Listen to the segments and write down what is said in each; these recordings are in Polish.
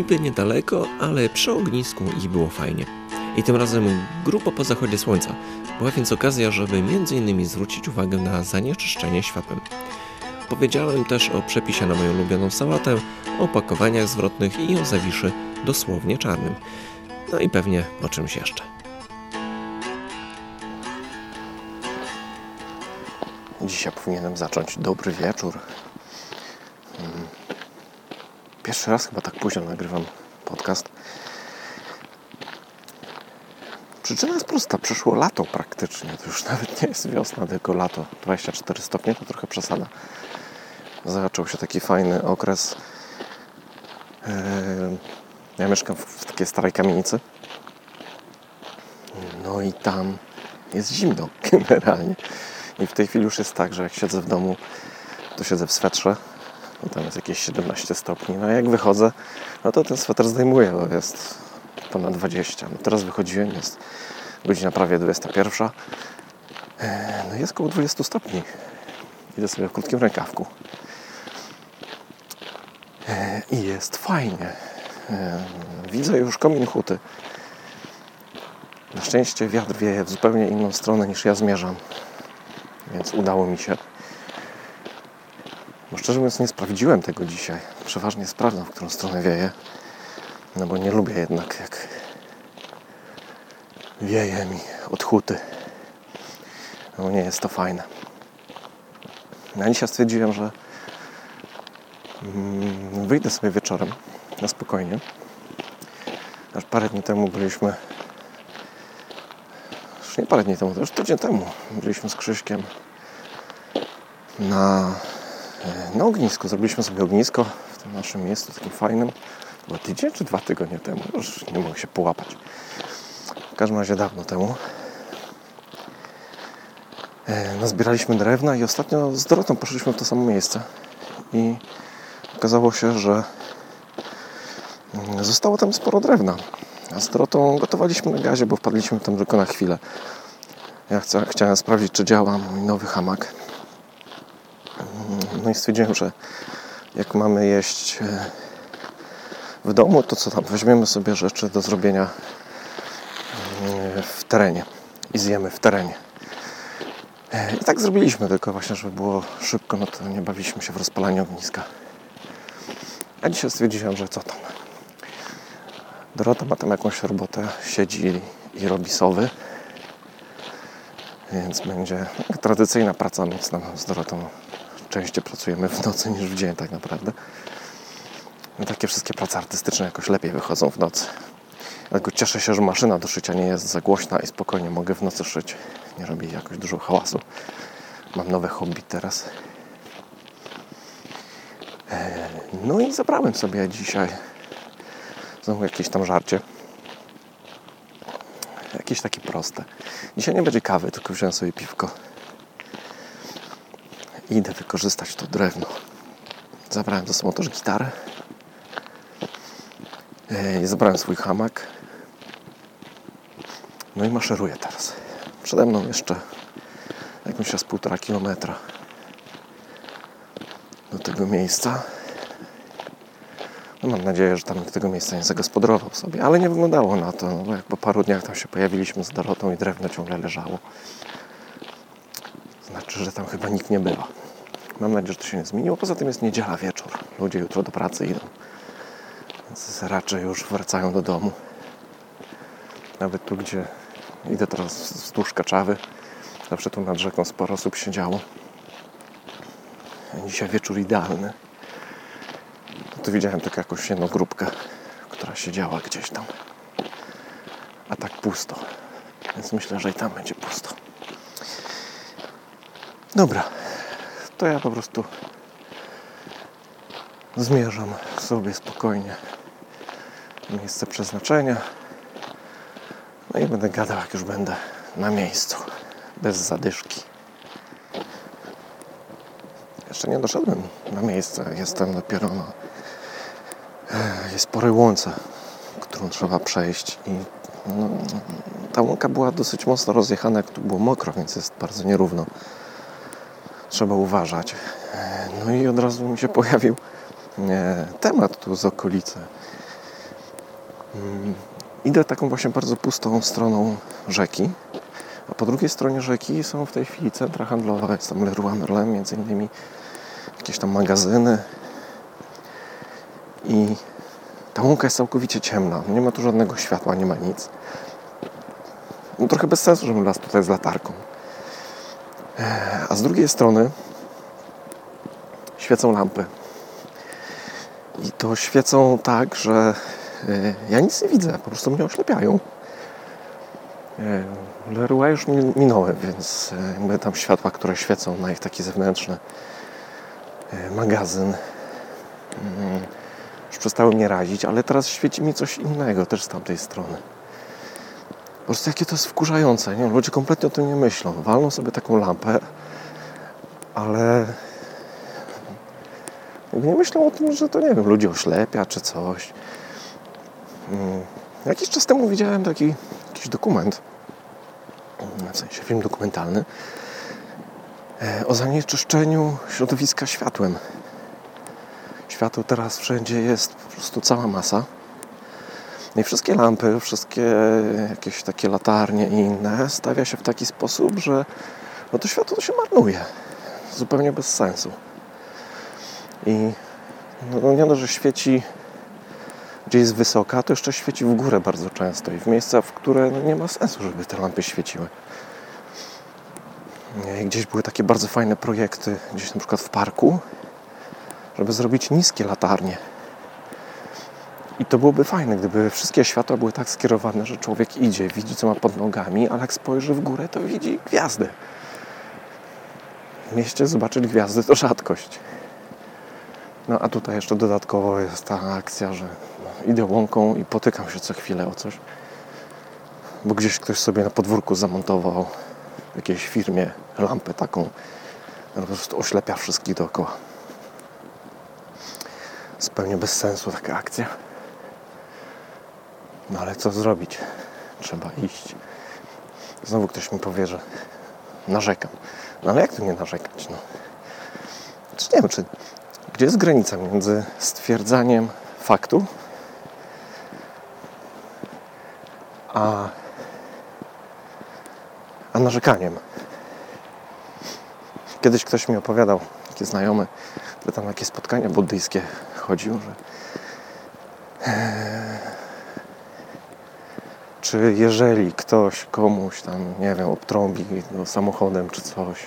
Niby niedaleko, ale przy ognisku i było fajnie. I tym razem grubo po zachodzie słońca. Była więc okazja, żeby m.in. zwrócić uwagę na zanieczyszczenie światłem. Powiedziałem też o przepisie na moją ulubioną sałatę, o opakowaniach zwrotnych i o zawiszy dosłownie czarnym. No i pewnie o czymś jeszcze. Dzisiaj powinienem zacząć dobry wieczór. Pierwszy raz chyba tak późno nagrywam podcast. Przyczyna jest prosta. Przyszło lato praktycznie. To już nawet nie jest wiosna, tylko lato. 24 stopnie to trochę przesada. Zaczął się taki fajny okres. Ja mieszkam w takiej starej kamienicy. No i tam jest zimno generalnie. I w tej chwili już jest tak, że jak siedzę w domu, to siedzę w swetrze. No tam jest jakieś 17 stopni. No a jak wychodzę, no to ten sweter zdejmuję, bo jest ponad 20. No teraz wychodziłem, jest godzina prawie 21. No jest około 20 stopni. Idę sobie w krótkim rękawku. I jest fajnie. Widzę już komin huty. Na szczęście wiatr wieje w zupełnie inną stronę niż ja zmierzam. Więc udało mi się. Bo szczerze mówiąc nie sprawdziłem tego dzisiaj. Przeważnie sprawdzam, w którą stronę wieje. No bo nie lubię jednak jak wieje mi od huty. No nie jest to fajne. No dzisiaj stwierdziłem, że wyjdę sobie wieczorem na spokojnie. Aż parę dni temu byliśmy, już nie parę dni temu, to już tydzień temu byliśmy z Krzyśkiem na ognisku. Zrobiliśmy sobie ognisko w tym naszym miejscu takim fajnym. To było tydzień czy 2 tygodnie temu? Już nie mogę się połapać. W każdym razie dawno temu. Nazbieraliśmy drewna i ostatnio z Dorotą poszliśmy w to samo miejsce. I okazało się, że zostało tam sporo drewna. A z Dorotą gotowaliśmy na gazie, bo wpadliśmy tam tylko na chwilę. Ja chciałem sprawdzić, czy działa mój nowy hamak. No i stwierdziłem, że jak mamy jeść w domu, to co tam? Weźmiemy sobie rzeczy do zrobienia w terenie i zjemy w terenie. I tak zrobiliśmy, tylko właśnie, żeby było szybko, no to nie bawiliśmy się w rozpalanie ogniska. A dzisiaj stwierdziłem, że co tam? Dorota ma tam jakąś robotę, siedzi i robi sowy. Więc będzie tradycyjna praca nocna z Dorotą. Częściej pracujemy w nocy niż w dzień tak naprawdę. No takie wszystkie prace artystyczne jakoś lepiej wychodzą w nocy. Dlatego cieszę się, że maszyna do szycia nie jest za głośna i spokojnie mogę w nocy szyć. Nie robi jakoś dużo hałasu. Mam nowe hobby teraz. No i zabrałem sobie dzisiaj znowu jakieś tam żarcie. Jakieś takie proste. Dzisiaj nie będzie kawy, tylko wziąłem sobie piwko. I idę wykorzystać to drewno. Zabrałem ze sobą też gitarę. Zabrałem swój hamak. No i maszeruję teraz. Przede mną jeszcze jak myślę z 1,5 kilometra do tego miejsca. No mam nadzieję, że tam tego miejsca nie zagospodarował sobie, ale nie wyglądało na to, no bo jak po paru dniach tam się pojawiliśmy z Dorotą i drewno ciągle leżało. Znaczy, że tam chyba nikt nie bywa. Mam nadzieję, że to się nie zmieniło. Poza tym jest niedziela wieczór. Ludzie jutro do pracy idą. Więc raczej już wracają do domu. Nawet tu, gdzie idę teraz wzdłuż Kaczawy. Zawsze tu nad rzeką sporo osób siedziało. Dzisiaj wieczór idealny. Tu widziałem tylko jakąś jedną grupkę, która siedziała gdzieś tam. A tak pusto. Więc myślę, że i tam będzie pusto. Dobra. To ja po prostu zmierzam sobie spokojnie w miejsce przeznaczenia. No i będę gadał, jak już będę na miejscu. Bez zadyszki. Jeszcze nie doszedłem na miejsce. Jestem dopiero na sporej łące, którą trzeba przejść. I ta łąka była dosyć mocno rozjechana, jak tu było mokro, więc jest bardzo nierówno. Trzeba uważać. No i od razu mi się pojawił temat tu z okolicy. Idę taką właśnie bardzo pustą stroną rzeki, a po drugiej stronie rzeki są w tej chwili centra handlowe, jest tam Leroy Merlin, między innymi jakieś tam magazyny i ta łąka jest całkowicie ciemna, nie ma tu żadnego światła, nie ma nic. No, trochę bez sensu, żebym las tutaj z latarką. A z drugiej strony świecą lampy. I to świecą tak, że ja nic nie widzę, po prostu mnie oślepiają. Leroy już minąłem, więc jakby tam światła, które świecą na ich taki zewnętrzny magazyn, już przestały mnie razić, ale teraz świeci mi coś innego też z tamtej strony. Po prostu jakie to jest wkurzające, nie? Ludzie kompletnie o tym nie myślą. Walną sobie taką lampę, ale nie myślą o tym, że to, nie wiem, ludzi oślepia czy coś. Jakiś czas temu widziałem jakiś dokument, w sensie film dokumentalny, o zanieczyszczeniu środowiska światłem. Światło teraz wszędzie jest po prostu cała masa. No i wszystkie lampy, wszystkie jakieś takie latarnie i inne stawia się w taki sposób, że no to światło to się marnuje. Zupełnie bez sensu. I no nie dość, że świeci gdzie jest wysoka, to jeszcze świeci w górę bardzo często i w miejsca, w które no nie ma sensu, żeby te lampy świeciły. I gdzieś były takie bardzo fajne projekty, gdzieś na przykład w parku, żeby zrobić niskie latarnie. I to byłoby fajne, gdyby wszystkie światła były tak skierowane, że człowiek idzie, widzi co ma pod nogami, ale jak spojrzy w górę, to widzi gwiazdy. W mieście zobaczyć gwiazdy to rzadkość. No a tutaj jeszcze dodatkowo jest ta akcja, że idę łąką i potykam się co chwilę o coś. Bo gdzieś ktoś sobie na podwórku zamontował w jakiejś firmie lampę taką, po prostu oślepia wszystkich dookoła. Zupełnie bez sensu taka akcja. No ale co zrobić? Trzeba iść. Znowu ktoś mi powie, że narzekam. No ale jak tu nie narzekać? No. Nie wiem, gdzie jest granica między stwierdzaniem faktu a narzekaniem. Kiedyś ktoś mi opowiadał, taki znajomy, że tam na jakieś spotkania buddyjskie chodził, że czy jeżeli ktoś komuś tam, nie wiem, obtrąbi samochodem czy coś,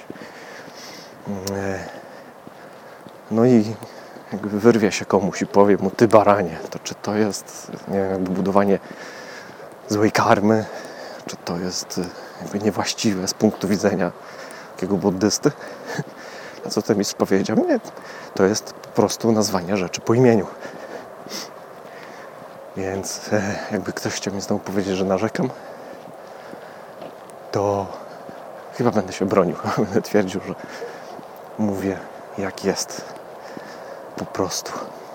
no i jakby wyrwie się komuś i powie mu ty baranie, to czy to jest, nie wiem, jakby budowanie złej karmy, czy to jest jakby niewłaściwe z punktu widzenia takiego buddysty? A co ten mistrz powiedział? Nie, to jest po prostu nazwanie rzeczy po imieniu. Więc jakby ktoś chciał mi znowu powiedzieć, że narzekam, to chyba będę się bronił. Będę twierdził, że mówię jak jest. Po prostu.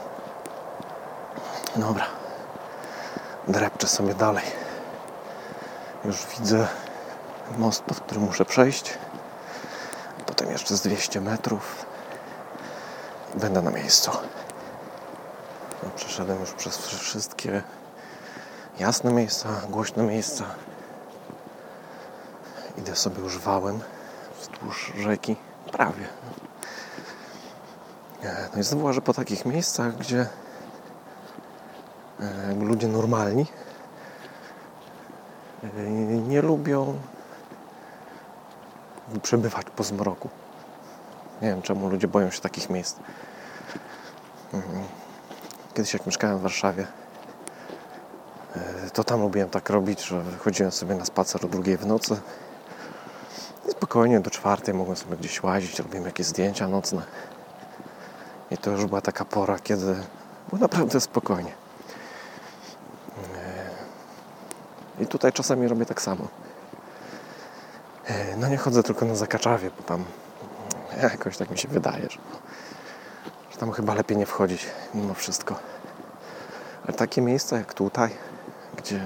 Dobra. Drepczę sobie dalej. Już widzę most, pod którym muszę przejść. Potem jeszcze z 200 metrów. I będę na miejscu. No, przeszedłem już przez wszystkie jasne miejsca, głośne miejsca. Idę sobie już wałem wzdłuż rzeki. Prawie. No i znowu, że po takich miejscach, gdzie ludzie normalni nie lubią przebywać po zmroku. Nie wiem, czemu ludzie boją się takich miejsc. Kiedyś jak mieszkałem w Warszawie, to tam lubiłem tak robić, że wychodziłem sobie na spacer o 2 w nocy i spokojnie do 4 mogłem sobie gdzieś łazić, robiłem jakieś zdjęcia nocne. I to już była taka pora, kiedy było naprawdę spokojnie. I tutaj czasami robię tak samo. No nie chodzę tylko na Zakaczawie, bo tam jakoś tak mi się wydaje, że tam chyba lepiej nie wchodzić mimo wszystko. Ale takie miejsca jak tutaj, gdzie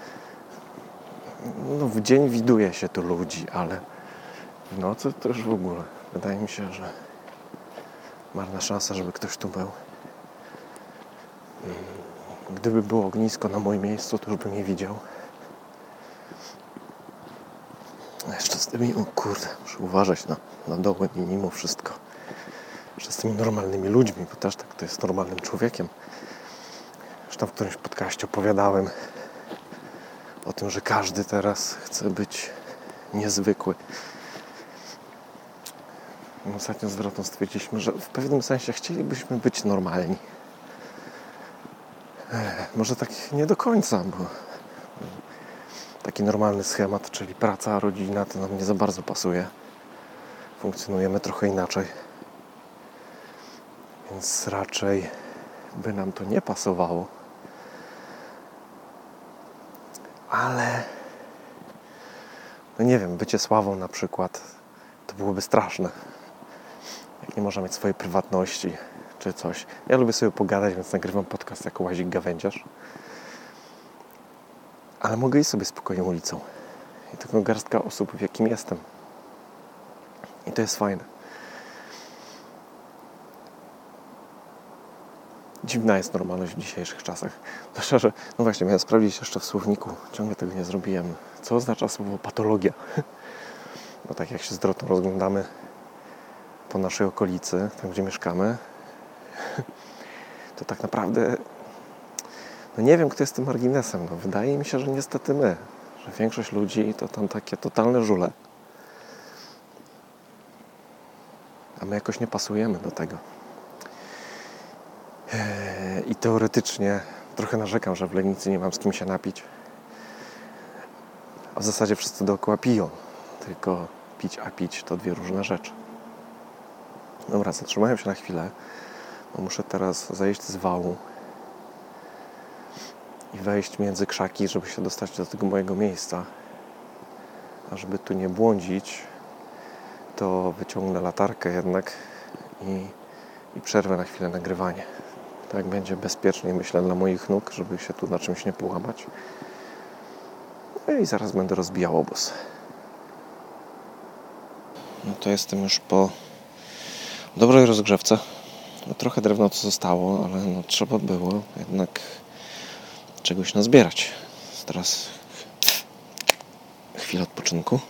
no w dzień widuje się tu ludzi, ale w nocy to już w ogóle. Wydaje mi się, że marna szansa, żeby ktoś tu był. Gdyby było ognisko na moim miejscu, to już bym je widział. A jeszcze z tymi, o kurde, muszę uważać na doły i mimo wszystko. Jeszcze z tymi normalnymi ludźmi, bo też tak to jest normalnym człowiekiem. Zresztą w którymś podcaście opowiadałem o tym, że każdy teraz chce być niezwykły. Ostatnio z Dorotą stwierdziliśmy, że w pewnym sensie chcielibyśmy być normalni. Może tak nie do końca, bo taki normalny schemat, czyli praca, rodzina, to nam nie za bardzo pasuje. Funkcjonujemy trochę inaczej. Więc raczej by nam to nie pasowało. Ale no nie wiem, bycie sławą na przykład to byłoby straszne. Jak nie można mieć swojej prywatności czy coś. Ja lubię sobie pogadać, więc nagrywam podcast jako łazik gawędziarz. Ale mogę iść sobie spokojnie ulicą. I tylko garstka osób, w jakim jestem. I to jest fajne. Dziwna jest normalność w dzisiejszych czasach. To szczerze, no właśnie, miałem sprawdzić jeszcze w słowniku. Ciągle tego nie zrobiłem. Co oznacza słowo patologia? Bo tak jak się z Dorotą rozglądamy po naszej okolicy, tam gdzie mieszkamy, to tak naprawdę no nie wiem, kto jest tym marginesem. No, wydaje mi się, że niestety my. Że większość ludzi to tam takie totalne żule. A my jakoś nie pasujemy do tego. I teoretycznie trochę narzekam, że w Legnicy nie mam z kim się napić. A w zasadzie wszyscy dookoła piją. Tylko pić a pić to dwie różne rzeczy. Dobra, zatrzymałem się na chwilę, bo muszę teraz zejść z wału i wejść między krzaki, żeby się dostać do tego mojego miejsca. A żeby tu nie błądzić, to wyciągnę latarkę jednak i przerwę na chwilę nagrywanie. Tak będzie bezpieczniej, myślę, dla moich nóg, żeby się tu na czymś nie połamać. No i zaraz będę rozbijał obóz. No to jestem już po dobrej rozgrzewce. No trochę drewna to zostało, ale no trzeba było jednak czegoś nazbierać. Teraz chwilę odpoczynku.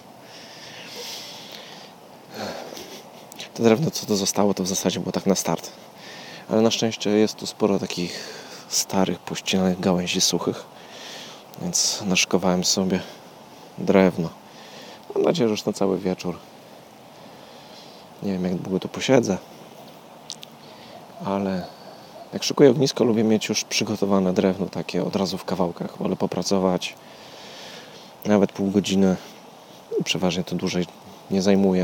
To drewno, co to zostało, to w zasadzie było tak na start. Ale na szczęście jest tu sporo takich starych, pościnanych gałęzi suchych. Więc naszykowałem sobie drewno. Mam nadzieję, że już na cały wieczór. Nie wiem, jak długo tu posiedzę. Ale jak szykuję ognisko, lubię mieć już przygotowane drewno takie od razu w kawałkach. Wolę popracować nawet pół godziny. Przeważnie to dłużej nie zajmuje.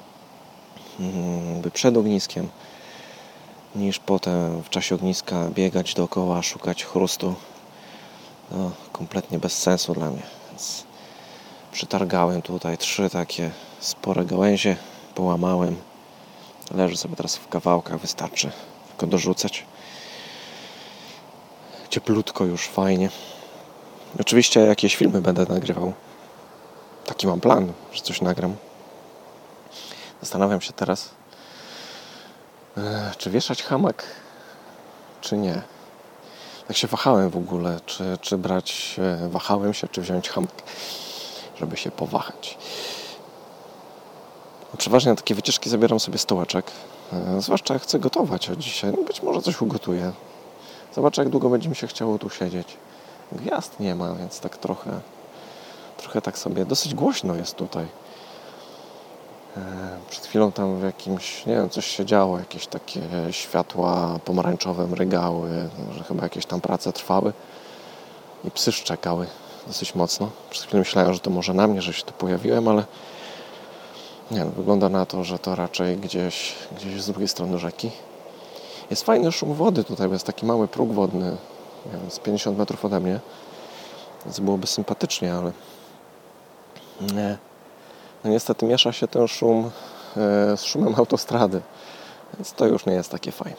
Przed ogniskiem, niż potem w czasie ogniska biegać dookoła, szukać chrustu. No, kompletnie bez sensu dla mnie. Więc przytargałem tutaj 3 takie spore gałęzie, połamałem. Leży sobie teraz w kawałkach, wystarczy tylko dorzucać. Cieplutko już, fajnie. Oczywiście jakieś filmy będę nagrywał. Taki mam plan, że coś nagram. Zastanawiam się teraz, czy wieszać hamak, czy nie. Tak się wahałem w ogóle, czy brać, wahałem się, czy wziąć hamak, żeby się powahać. Przeważnie na takie wycieczki zabieram sobie stołeczek, zwłaszcza jak chcę gotować od dzisiaj. No być może coś ugotuję. Zobaczę, jak długo będzie mi się chciało tu siedzieć. Gwiazd nie ma, więc tak trochę tak sobie, dosyć głośno jest tutaj. Przed chwilą tam w jakimś, nie wiem, coś się działo, jakieś takie światła pomarańczowe mrygały, że chyba jakieś tam prace trwały i psy szczekały dosyć mocno. Przed chwilą myślałem, że to może na mnie, że się tu pojawiłem, ale nie, no, wygląda na to, że to raczej gdzieś z drugiej strony rzeki. Jest fajny szum wody tutaj, bo jest taki mały próg wodny, nie wiem, z 50 metrów ode mnie, więc byłoby sympatycznie, ale nie. No niestety miesza się ten szum z szumem autostrady, więc to już nie jest takie fajne.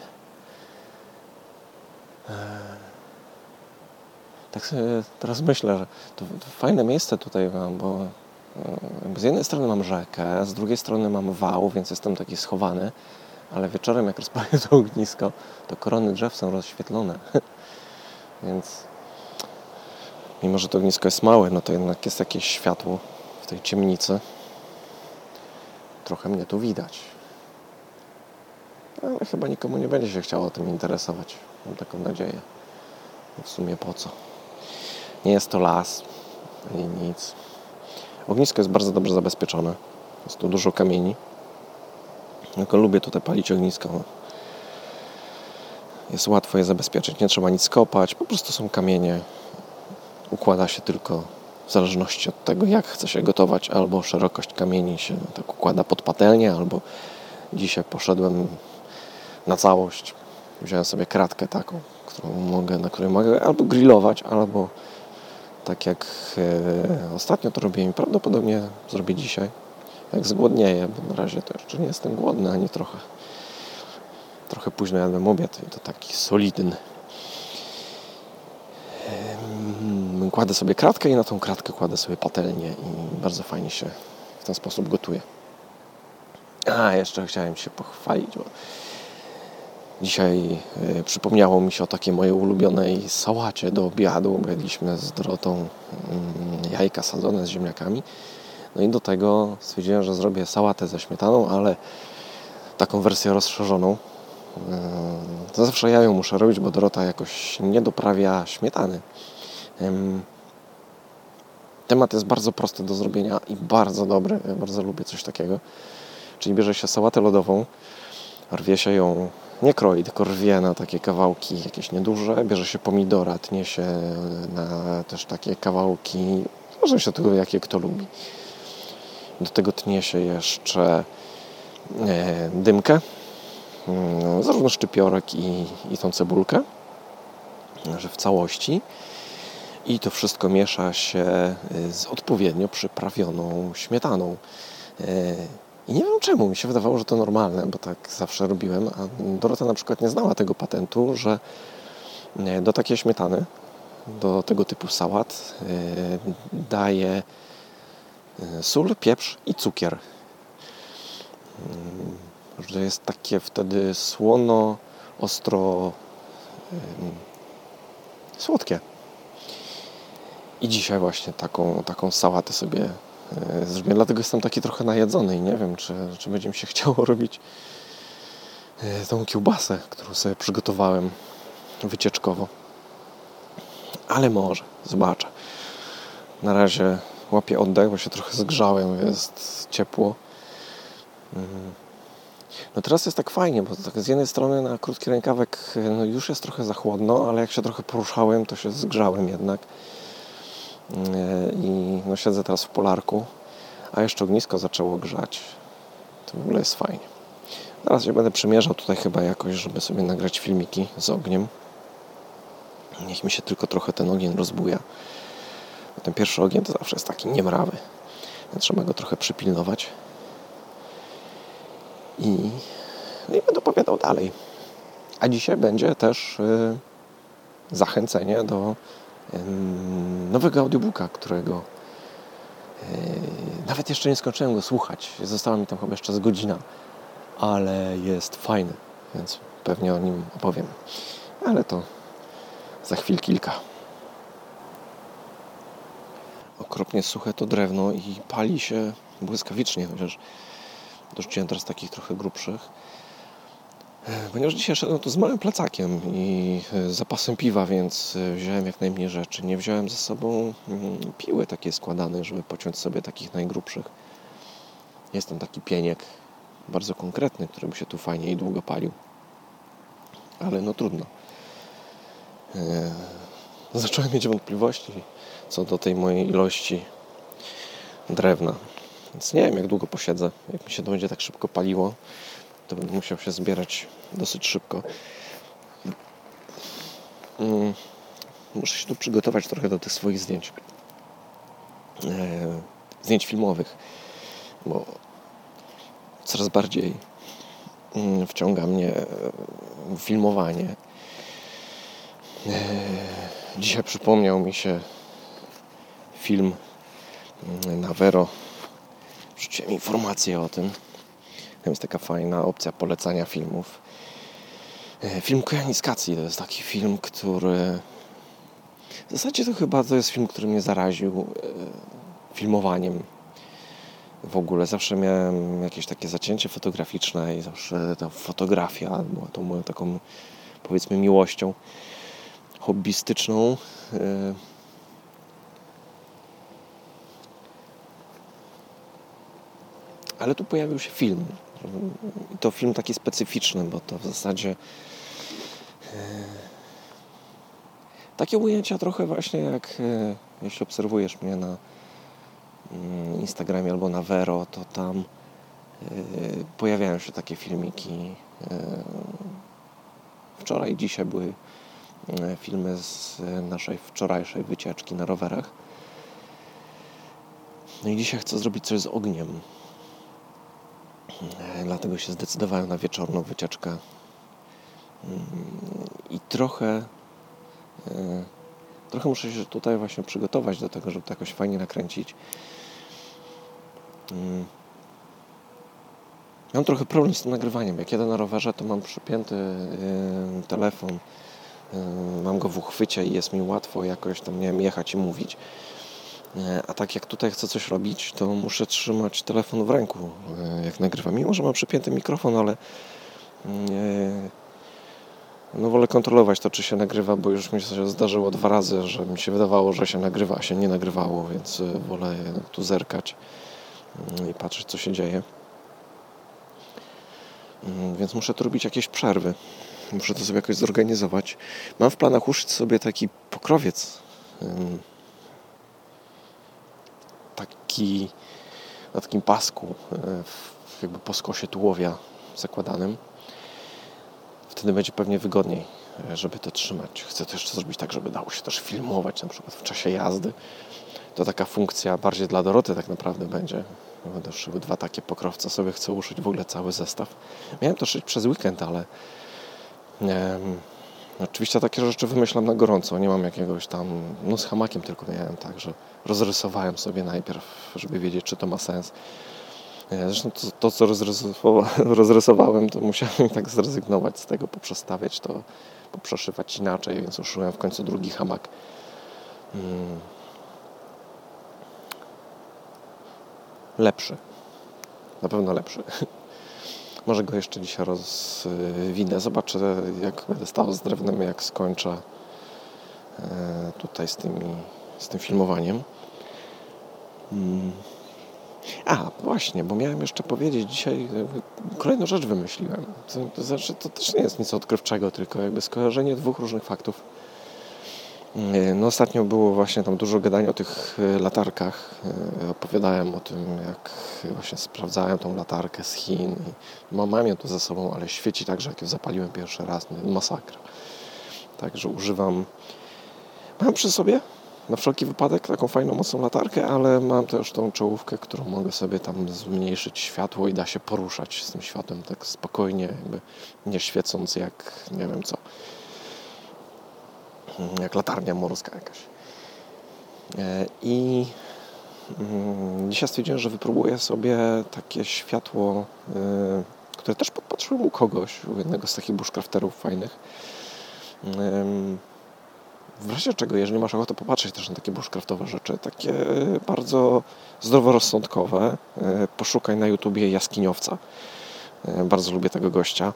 Tak sobie teraz myślę, że to fajne miejsce tutaj mam, bo z jednej strony mam rzekę, z drugiej strony mam wał, więc jestem taki schowany, ale wieczorem jak rozpalę to ognisko, to korony drzew są rozświetlone. Więc mimo, że to ognisko jest małe, no to jednak jest jakieś światło w tej ciemnicy. Trochę mnie tu widać. Ale chyba nikomu nie będzie się chciało tym interesować. Mam taką nadzieję. W sumie po co? Nie jest to las, ani nic. Ognisko jest bardzo dobrze zabezpieczone. Jest tu dużo kamieni. Tylko lubię tutaj palić ognisko. Jest łatwo je zabezpieczyć, nie trzeba nic kopać. Po prostu są kamienie. Układa się tylko w zależności od tego, jak chce się gotować. Albo szerokość kamieni się tak układa pod patelnię, albo dzisiaj poszedłem na całość. Wziąłem sobie kratkę taką, na której mogę albo grillować, albo tak jak ostatnio to robiłem i prawdopodobnie zrobię dzisiaj. Jak zgłodnieję, bo na razie to jeszcze nie jestem głodny ani trochę. Trochę późno jadłem obiad i to taki solidny. Kładę sobie kratkę i na tą kratkę kładę sobie patelnię i bardzo fajnie się w ten sposób gotuje. Jeszcze chciałem się pochwalić, bo dzisiaj przypomniało mi się o takiej mojej ulubionej sałacie do obiadu, bo jedliśmy z Dorotą jajka sadzone z ziemniakami. No i do tego stwierdziłem, że zrobię sałatę ze śmietaną, ale taką wersję rozszerzoną. To zawsze ja ją muszę robić, bo Dorota jakoś nie doprawia śmietany. Temat jest bardzo prosty do zrobienia i bardzo dobry. Ja bardzo lubię coś takiego. Czyli bierze się sałatę lodową, rwie się ją, nie kroi, tylko rwie na takie kawałki jakieś nieduże. Bierze się pomidora, tnie się na też takie kawałki, może się tego jakie kto lubi. Do tego tnie się jeszcze dymkę, zarówno szczypiorek i tą cebulkę, że w całości. I to wszystko miesza się z odpowiednio przyprawioną śmietaną. I nie wiem czemu, mi się wydawało, że to normalne, bo tak zawsze robiłem, a Dorota na przykład nie znała tego patentu, że do takiej śmietany, do tego typu sałat daje sól, pieprz i cukier. Że jest takie wtedy słono, ostro, słodkie. I dzisiaj właśnie taką sałatę sobie zrobiłem, dlatego jestem taki trochę najedzony i nie wiem, czy będzie mi się chciało robić tą kiełbasę, którą sobie przygotowałem wycieczkowo. Ale może, zobaczę. Na razie łapię oddech, bo się trochę zgrzałem, jest ciepło. No teraz jest tak fajnie, bo tak z jednej strony na krótki rękawek już jest trochę za chłodno, ale jak się trochę poruszałem, to się zgrzałem jednak. I siedzę teraz w polarku, a jeszcze ognisko zaczęło grzać. To w ogóle jest fajnie. Teraz się będę przymierzał tutaj chyba jakoś, żeby sobie nagrać filmiki z ogniem. Niech mi się tylko trochę ten ogień rozbuja. Bo ten pierwszy ogień to zawsze jest taki niemrawy. Trzeba go trochę przypilnować. I będę opowiadał dalej. A dzisiaj będzie też zachęcenie do nowego audiobooka, którego nawet jeszcze nie skończyłem go słuchać. Została mi tam chyba jeszcze z godzina, ale jest fajny, więc pewnie o nim opowiem. Ale to za chwil kilka. Okropnie suche to drewno i pali się błyskawicznie, chociaż dorzuciłem teraz takich trochę grubszych. Ponieważ dzisiaj szedłem tu z małym plecakiem i z zapasem piwa, więc wziąłem jak najmniej rzeczy. Nie wziąłem ze sobą piły takie składane, żeby pociąć sobie takich najgrubszych. Jest tam taki pieniek bardzo konkretny, który by się tu fajnie i długo palił. Ale no trudno. Zacząłem mieć wątpliwości co do tej mojej ilości drewna. Więc nie wiem, jak długo posiedzę. Jak mi się to będzie tak szybko paliło, to będę musiał się zbierać dosyć szybko. Muszę się tu przygotować trochę do tych swoich zdjęć. Zdjęć filmowych. Bo coraz bardziej wciąga mnie filmowanie. Dzisiaj przypomniał mi się film na Vero. Wrzuciłem informację o tym. Tam jest taka fajna opcja polecania filmów. Film Kojaniskacji to jest taki film, który W zasadzie to chyba to jest film, który mnie zaraził filmowaniem. W ogóle zawsze miałem jakieś takie zacięcie fotograficzne i zawsze ta fotografia była tą moją taką, powiedzmy, miłością hobbystyczną. Ale tu pojawił się film. I to film taki specyficzny, bo to w zasadzie takie ujęcia trochę właśnie jak jeśli obserwujesz mnie na Instagramie albo na Vero, to tam pojawiają się takie filmiki. Wczoraj i dzisiaj były filmy z naszej wczorajszej wycieczki na rowerach. No i dzisiaj chcę zrobić coś z ogniem. Dlatego się zdecydowałem na wieczorną wycieczkę. I trochę muszę się tutaj właśnie przygotować do tego, żeby to jakoś fajnie nakręcić. Mam trochę problem z tym nagrywaniem. Jak jadę na rowerze, to mam przypięty telefon. Mam go w uchwycie i jest mi łatwo jakoś tam, nie wiem, jechać i mówić. A tak jak tutaj chcę coś robić, to muszę trzymać telefon w ręku, jak nagrywam. Mimo że mam przypięty mikrofon, ale wolę kontrolować to, czy się nagrywa, bo już mi się zdarzyło 2 razy, że mi się wydawało, że się nagrywa, a się nie nagrywało, więc wolę tu zerkać i patrzeć, co się dzieje. Więc muszę tu robić jakieś przerwy. Muszę to sobie jakoś zorganizować. Mam w planach uszyć sobie taki pokrowiec. Na takim pasku, jakby po skosie tułowia zakładanym. Wtedy będzie pewnie wygodniej, żeby to trzymać. Chcę to jeszcze zrobić tak, żeby dało się też filmować, na przykład w czasie jazdy. To taka funkcja bardziej dla Doroty tak naprawdę będzie. Będę szył 2 takie pokrowce, sobie chcę uszyć w ogóle cały zestaw. Miałem to szyć przez weekend, ale oczywiście takie rzeczy wymyślam na gorąco. Nie mam jakiegoś tam, z hamakiem tylko miałem tak, że rozrysowałem sobie najpierw, żeby wiedzieć, czy to ma sens. Zresztą to co rozrysowałem, to musiałem tak zrezygnować z tego, poprzestawiać to, poprzeszywać inaczej, więc uszyłem w końcu drugi hamak. Lepszy. Na pewno lepszy. Może go jeszcze dzisiaj rozwinę. Zobaczę, jak będę stał z drewnem, jak skończę tutaj z tym filmowaniem. Właśnie, bo miałem jeszcze powiedzieć dzisiaj, kolejną rzecz wymyśliłem. To znaczy, to też nie jest nic odkrywczego, tylko jakby skojarzenie 2 różnych faktów. Ostatnio było właśnie tam dużo gadania o tych latarkach. Opowiadałem o tym, jak właśnie sprawdzałem tą latarkę z Chin. Mam ją tu ze sobą, ale świeci tak, że jak ją zapaliłem pierwszy raz, masakra. Także mam przy sobie na wszelki wypadek taką fajną, mocną latarkę, ale mam też tą czołówkę, którą mogę sobie tam zmniejszyć światło i da się poruszać z tym światłem tak spokojnie, jakby nie świecąc jak nie wiem co. Jak latarnia morska jakaś. I dzisiaj stwierdziłem, że wypróbuję sobie takie światło, które też podpatrzyłem u kogoś, u jednego z takich bushcrafterów fajnych. W razie czego, jeżeli masz ochotę popatrzeć też na takie bushcraftowe rzeczy, takie bardzo zdroworozsądkowe, poszukaj na YouTubie Jaskiniowca. Bardzo lubię tego gościa.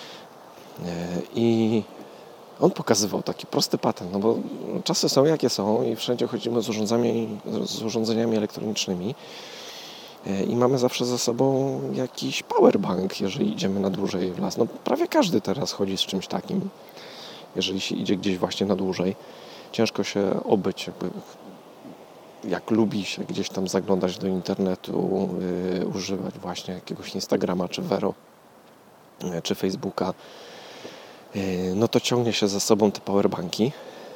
I on pokazywał taki prosty patent, bo czasy są jakie są i wszędzie chodzimy z urządzeniami elektronicznymi i mamy zawsze ze sobą jakiś powerbank, jeżeli idziemy na dłużej w las. Prawie każdy teraz chodzi z czymś takim, jeżeli się idzie gdzieś właśnie na dłużej. Ciężko się obyć, jak lubi się gdzieś tam zaglądać do internetu, używać właśnie jakiegoś Instagrama, czy Vero, czy Facebooka, to ciągnie się ze sobą te powerbanki.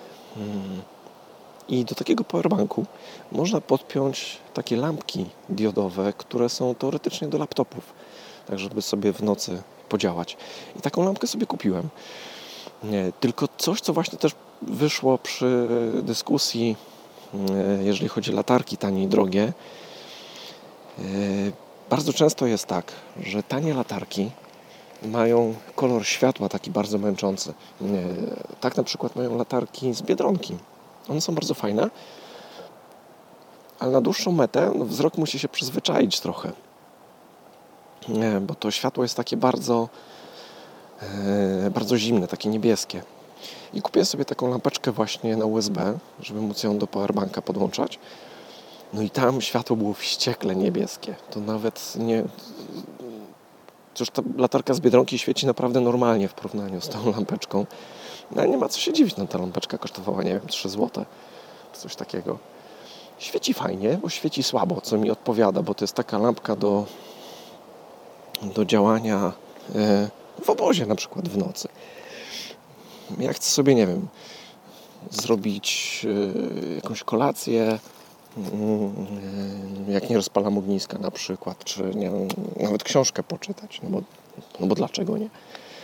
I do takiego powerbanku można podpiąć takie lampki diodowe, które są teoretycznie do laptopów, tak żeby sobie w nocy podziałać. I taką lampkę sobie kupiłem. Tylko coś, co właśnie też wyszło przy dyskusji, jeżeli chodzi o latarki tanie i drogie. Bardzo często jest tak, że tanie latarki mają kolor światła taki bardzo męczący. Tak na przykład mają latarki z Biedronki. One są bardzo fajne, ale na dłuższą metę wzrok musi się przyzwyczaić trochę. Bo to światło jest takie bardzo zimne, takie niebieskie. I kupię sobie taką lampeczkę właśnie na USB, żeby móc ją do powerbanka podłączać. No i tam światło było wściekle niebieskie. To nawet nie... Cóż, ta latarka z Biedronki świeci naprawdę normalnie w porównaniu z tą lampeczką. No nie ma co się dziwić, ta lampeczka kosztowała, nie wiem, 3 zł. Coś takiego. Świeci fajnie, bo świeci słabo, co mi odpowiada, bo to jest taka lampka do działania w obozie, na przykład w nocy. Jak chcę sobie, nie wiem, zrobić jakąś kolację, jak nie rozpalam ogniska na przykład, czy nie wiem, nawet książkę poczytać, no bo dlaczego nie?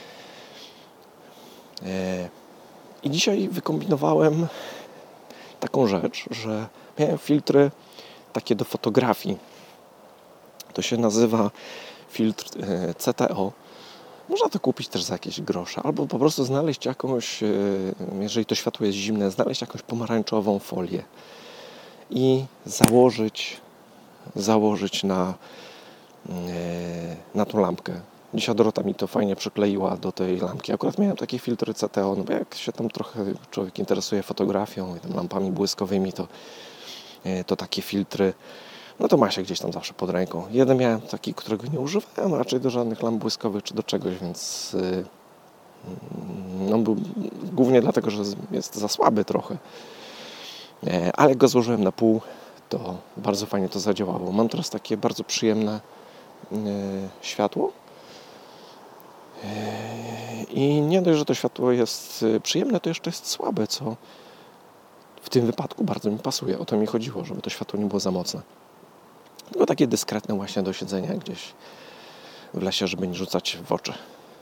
I dzisiaj wykombinowałem taką rzecz, że miałem filtry takie do fotografii. To się nazywa filtr CTO. Można to kupić też za jakieś grosze, albo po prostu znaleźć jakąś, jeżeli to światło jest zimne, znaleźć jakąś pomarańczową folię i założyć na tą lampkę. Dzisiaj Dorota mi to fajnie przykleiła do tej lampki. Akurat miałem takie filtry CTO, no bo jak się tam trochę człowiek interesuje fotografią i tam lampami błyskowymi, to takie filtry, no to ma się gdzieś tam zawsze pod ręką. Jeden miałem taki, którego nie używałem raczej do żadnych lamp błyskowych czy do czegoś, więc był głównie dlatego, że jest za słaby trochę. Ale jak go złożyłem na pół, to bardzo fajnie to zadziałało. Mam teraz takie bardzo przyjemne światło. I nie dość, że to światło jest przyjemne, to jeszcze jest słabe, co w tym wypadku bardzo mi pasuje. O to mi chodziło, żeby to światło nie było za mocne. Tylko takie dyskretne właśnie do siedzenia gdzieś w lesie, żeby nie rzucać w oczy.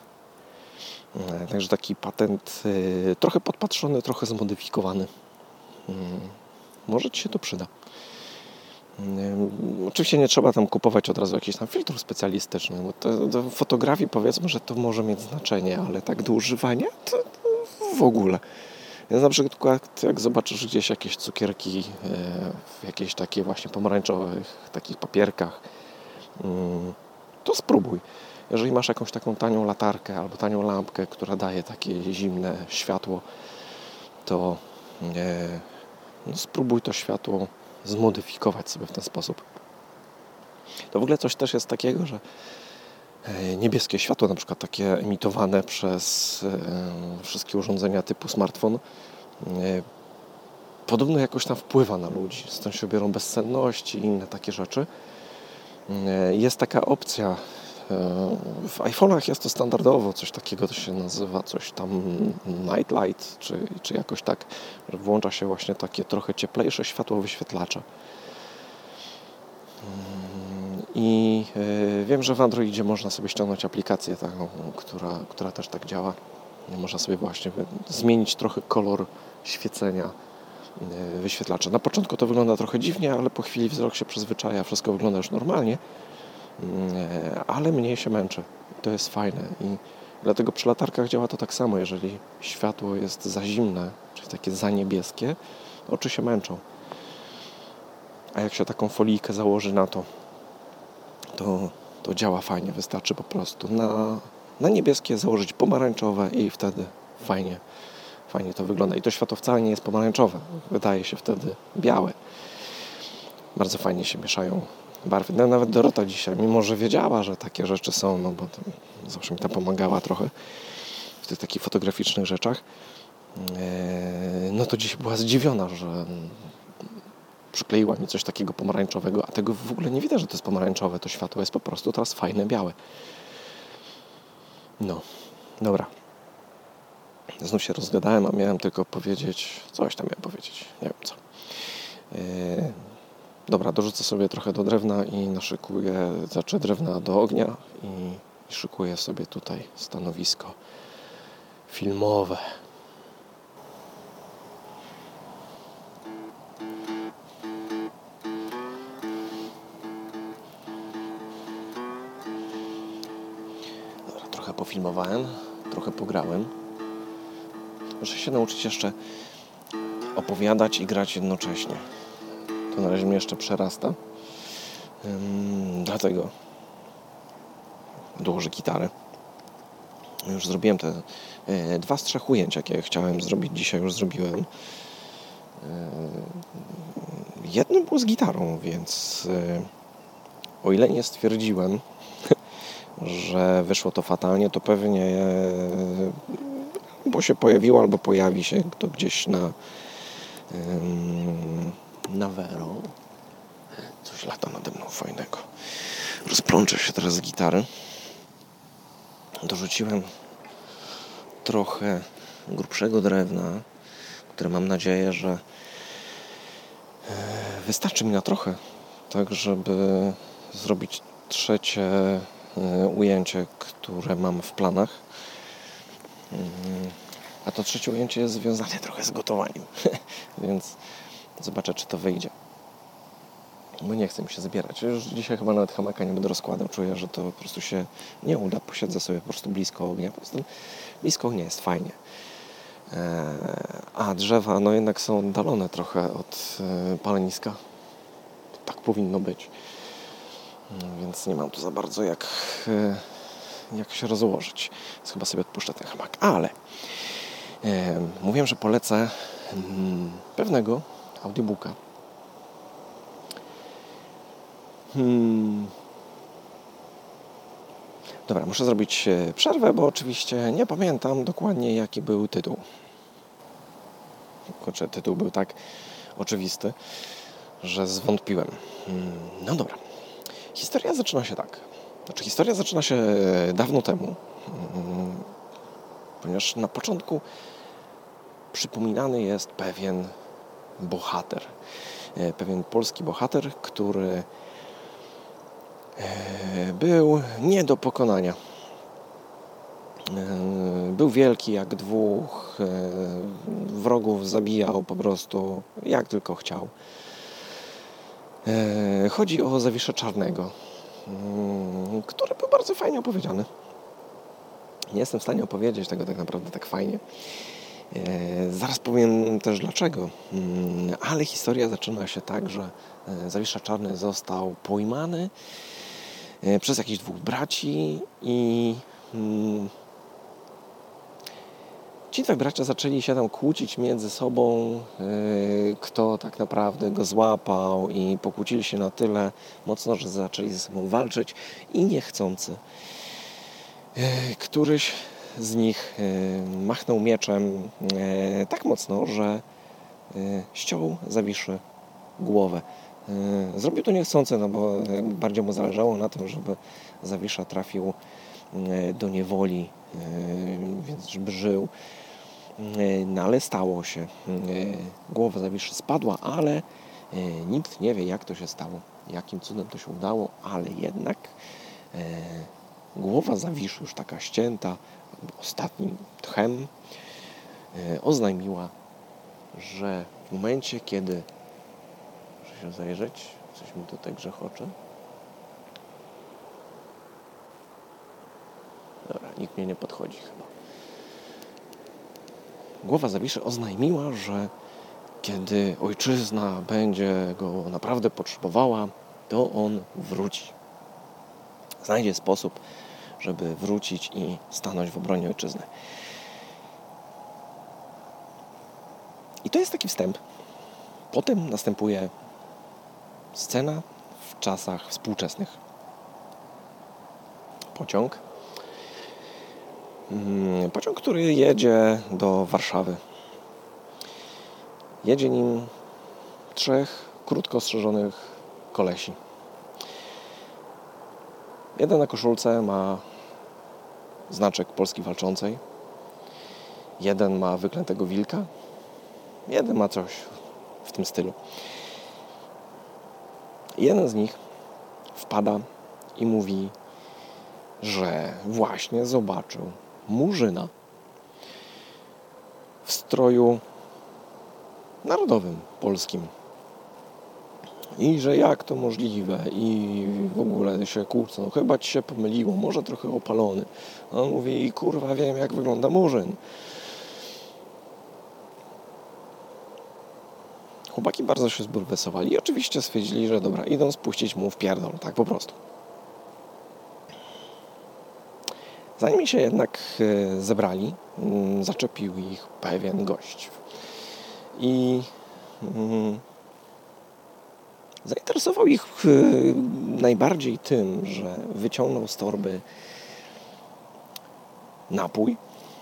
Także taki patent trochę podpatrzony, trochę zmodyfikowany. Może Ci się to przyda. Oczywiście nie trzeba tam kupować od razu jakichś tam filtrów specjalistycznych, bo do fotografii powiedzmy, że to może mieć znaczenie, ale tak do używania to w ogóle. Więc na przykład jak zobaczysz gdzieś jakieś cukierki w jakichś takich właśnie pomarańczowych takich papierkach, to spróbuj. Jeżeli masz jakąś taką tanią latarkę albo tanią lampkę, która daje takie zimne światło, to spróbuj to światło zmodyfikować sobie w ten sposób. To w ogóle coś też jest takiego, że niebieskie światło, na przykład takie emitowane przez wszystkie urządzenia typu smartfon, podobno jakoś tam wpływa na ludzi. Stąd się biorą bezsenności i inne takie rzeczy. Jest taka opcja, w iPhone'ach jest to standardowo, coś takiego to się nazywa, coś tam Nightlight, czy jakoś tak, że włącza się właśnie takie trochę cieplejsze światło wyświetlacza. I wiem, że w Androidzie można sobie ściągnąć aplikację taką, która też tak działa. Można sobie właśnie zmienić trochę kolor świecenia wyświetlacza. Na początku to wygląda trochę dziwnie, ale po chwili wzrok się przyzwyczaja, wszystko wygląda już normalnie, ale mniej się męczy. To jest fajne i dlatego przy latarkach działa to tak samo. Jeżeli światło jest za zimne, czyli takie za niebieskie, oczy się męczą. A jak się taką folijkę założy na to działa fajnie. Wystarczy po prostu na niebieskie założyć pomarańczowe i wtedy fajnie to wygląda. I to światło wcale nie jest pomarańczowe. Wydaje się wtedy białe. Bardzo fajnie się mieszają barwy. No, nawet Dorota dzisiaj, mimo że wiedziała, że takie rzeczy są, no bo zawsze mi tam pomagała trochę w tych takich fotograficznych rzeczach, no to dzisiaj była zdziwiona, że przykleiła mi coś takiego pomarańczowego, a tego w ogóle nie widać, że to jest pomarańczowe. To światło jest po prostu teraz fajne, białe. No, dobra. Znów się rozgadałem, a miałem tylko powiedzieć, coś tam miałem powiedzieć, nie wiem co. Dobra, dorzucę sobie trochę do drewna i naszykuję, drewna do ognia i szykuję sobie tutaj stanowisko filmowe. Dobra, trochę pofilmowałem, trochę pograłem. Muszę się nauczyć jeszcze opowiadać i grać jednocześnie. To na razie mnie jeszcze przerasta. Dlatego dołożę gitarę. Już zrobiłem te 2 z 3 ujęć, jakie chciałem zrobić. Dzisiaj już zrobiłem. Jedno było z gitarą, więc o ile nie stwierdziłem, że wyszło to fatalnie, to pewnie bo się pojawiło albo pojawi się to gdzieś na Vero. Coś lata nade mną fajnego. Rozplączę się teraz z gitary. Dorzuciłem trochę grubszego drewna, które mam nadzieję, że wystarczy mi na trochę, tak żeby zrobić trzecie ujęcie, które mam w planach. A to trzecie ujęcie jest związane trochę z gotowaniem, więc zobaczę, czy to wyjdzie. Bo nie chcę mi się zbierać. Już dzisiaj chyba nawet hamaka nie będę rozkładał. Czuję, że to po prostu się nie uda. Posiedzę sobie po prostu blisko ognia. Po prostu blisko ognia jest fajnie. A drzewa no jednak są oddalone trochę od paleniska. Tak powinno być. Więc nie mam tu za bardzo jak się rozłożyć. Więc chyba sobie odpuszczę ten hamak. Ale mówiłem, że polecę pewnego audiobooka. Dobra, muszę zrobić przerwę, bo oczywiście nie pamiętam dokładnie, jaki był tytuł. Kurczę, tytuł był tak oczywisty, że zwątpiłem. No dobra. Historia zaczyna się tak. Historia zaczyna się dawno temu, ponieważ na początku przypominany jest pewien bohater. Pewien polski bohater, który był nie do pokonania. Był wielki jak 2, wrogów zabijał po prostu jak tylko chciał. Chodzi o Zawisza Czarnego, który był bardzo fajnie opowiedziany. Nie jestem w stanie opowiedzieć tego tak naprawdę tak fajnie. Zaraz powiem też dlaczego. Ale historia zaczyna się tak, że Zawisza Czarny został pojmany przez jakichś 2 braci i ci 2 bracia zaczęli się tam kłócić między sobą, kto tak naprawdę go złapał i pokłócili się na tyle mocno, że zaczęli ze sobą walczyć i niechcący któryś z nich machnął mieczem tak mocno, że ściął Zawiszy głowę. Zrobił to niechcący, no bo bardziej mu zależało na tym, żeby Zawisza trafił do niewoli, więc żeby żył. No ale stało się. Głowa Zawiszy spadła, ale nikt nie wie, jak to się stało, jakim cudem to się udało, ale jednak głowa Zawiszy, już taka ścięta, ostatnim tchem, oznajmiła, że w momencie, kiedy... Muszę się zajrzeć, coś mi tutaj grzechocze. Dobra, nikt mnie nie podchodzi chyba. Głowa Zawiszy oznajmiła, że kiedy ojczyzna będzie go naprawdę potrzebowała, to on wróci. Znajdzie sposób, żeby wrócić i stanąć w obronie ojczyzny. I to jest taki wstęp. Potem następuje scena w czasach współczesnych. Pociąg, który jedzie do Warszawy. Jedzie nim 3 krótko ostrzyżonych kolesi. Jeden na koszulce ma znaczek Polski Walczącej. Jeden ma wyklętego wilka. Jeden ma coś w tym stylu. Jeden z nich wpada i mówi, że właśnie zobaczył Murzyna w stroju narodowym polskim. I że jak to możliwe i w ogóle się kłócą. Chyba ci się pomyliło, może trochę opalony. A on mówi, kurwa wiem jak wygląda Murzyn. chłopaki bardzo się zbulwersowali i oczywiście stwierdzili, że dobra, idą spuścić mu w pierdol, tak po prostu. Zanim się jednak zebrali, zaczepił ich pewien gość. I zainteresował ich najbardziej tym, że wyciągnął z torby napój